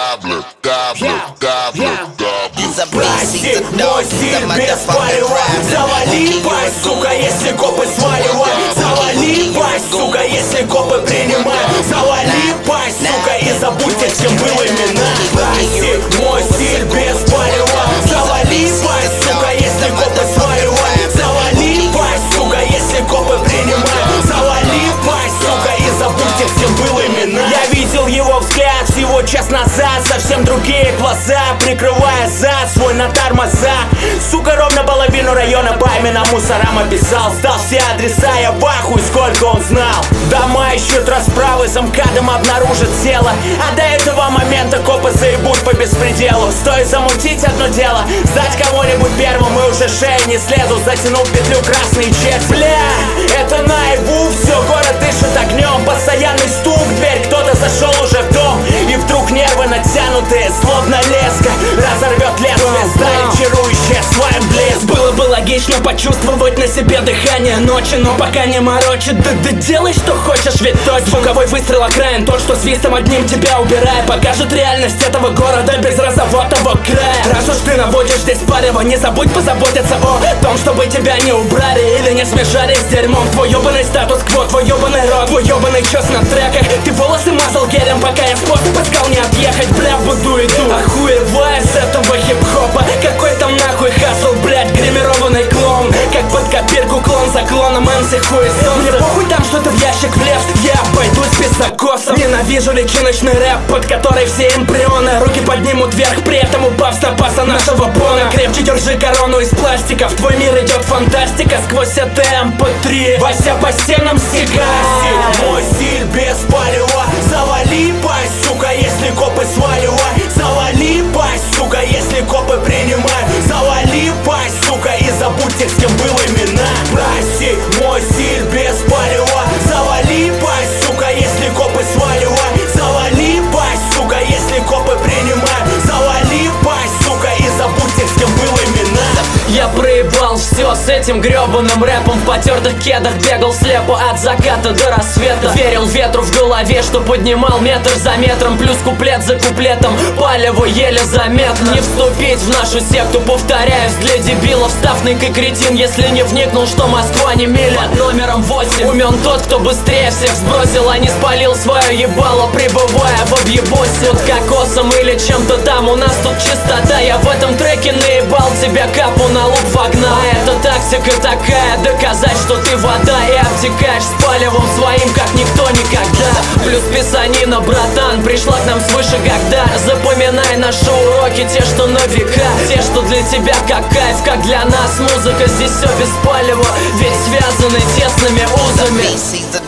Прости, мой стиль без палева. Завали пасть, сука, если копы сваливай. Завали пасть, сука, если копы принимай. Завали пасть, сука, и забудьте, с кем было имена. Прости, мой стиль без палева. Завали пасть, сука, если копы сваливай. Завали пасть, сука, если копы принимай. Завали пасть, сука, и забудьте, с кем было имена. Я видел его взгляд всего час назад. Совсем другие глаза, прикрывая зад свой на тормоза. Сука, ровно половину района по именам мусорам описал. Сдал все адреса, я в ахуе, сколько он знал. Дома ищут расправы, за МКАДом обнаружат тело. А до этого момента копы заебут по беспределу. Стоит замутить одно дело, сдать кого-нибудь первым, и уже шеи не слезут. Затянул петлю красный чек. Бля, это наяву все, город дышит огнем. Постоянный стук в дверь, кто-то зашел уже в дом. И вдруг нервы натянутые, словно леска разорвет лезвие, стали чарующие своим блеск. Было бы логично почувствовать на себе дыхание ночи, но пока не морочит. Да делай, что хочешь, ведь тот звуковой выстрел окраин, тот, что свистом одним тебя убирая, покажет реальность этого города без розоватого края. Раз уж ты наводишь здесь парево, не забудь позаботиться о том, чтобы тебя не убрали или не смешали с дерьмом. Твой ёбаный статус-кво, твой ёбаный рот, твой ёбаный чёс на треках. Ты волосы мазал гелем, пока я способ искал не отъехать. Бля, буду иду, охуевая с этого хип-хопа. Какой там нахуй хасл, блядь, гримированный клоун. Как под копирку клон за клоном МС хуесос. Мне похуй там что-то в ящик влез, я обойдусь без закосов. Ненавижу личиночный рэп, под который все эмбрионы руки поднимут вверх, при этом упав с напаса нашего бона. Крепче держи корону из пластика, в твой мир идет фантастика. Сквозь это MP3 Вася по стенам стекает. Мой стиль без палева. Завали пасть, сука, если копы сваливай. Завали пасть, сука, если копы принимай. Завали пасть, сука, и забудьте, с кем было имена. Прости, мой стиль без палева. Завали пасть, сука, если копы сваливай. Завали пасть, сука, если копы принимай. Завали пасть, сука, и забудьте, с кем было имена. Я проебал все с этим гребаным рэпом. В потертых кедах бегал слепо от заката до рассвета. Верил ветру в голове, что поднимал метр за метром. Плюс куплет за куплетом, палево еле заметно. Не вступить в нашу секту, повторяюсь, для дебилов. Ставник и кретин, если не вникнул, что Москва не миля. Под номером 8 умен тот, кто быстрее всех сбросил, а не спалил свое ебало, пребывая в объебосе. Под кокосом или чем-то там, у нас тут чистота. Я в этом треке наебал тебя, капу на лоб вогнал. Это тактика такая, доказать, что ты вода. И обтекаешь с палевом своим, как никто никогда. Плюс писанина, братан, пришла к нам свыше когда. Запоминай наши уроки, те, что на века. Те, что для тебя как кайф, как для нас музыка. Здесь все без палева, ведь связаны тесными узами.